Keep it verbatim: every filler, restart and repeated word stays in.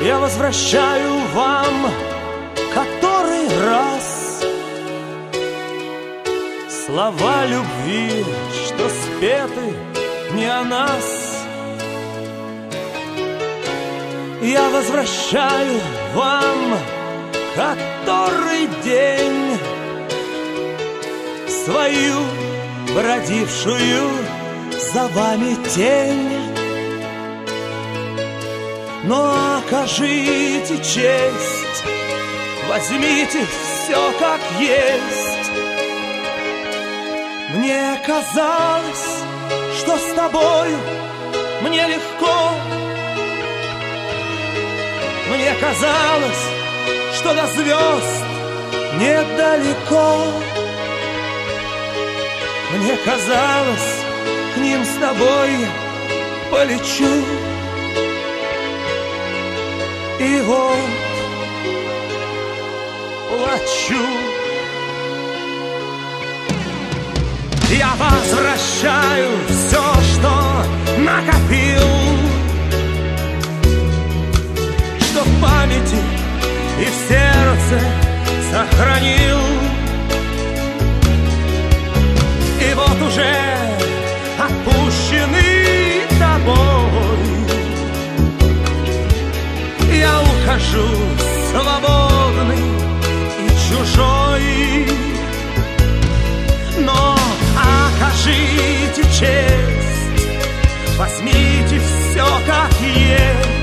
Я возвращаю вам который раз слова любви, что спеты не о нас. Я возвращаю вам который день свою бродившую за вами тень. Но окажите честь, возьмите все как есть. Мне казалось, что с тобою мне легко. Мне казалось, что до звезд недалеко. Мне казалось, к ним с тобой я полечу. И вот плачу. Я возвращаю все, что накопил, что в памяти и в сердце сохранил. И вот уже отпущенный тобой я ухожу свободный и чужой. Но окажите честь, возьмите все как есть.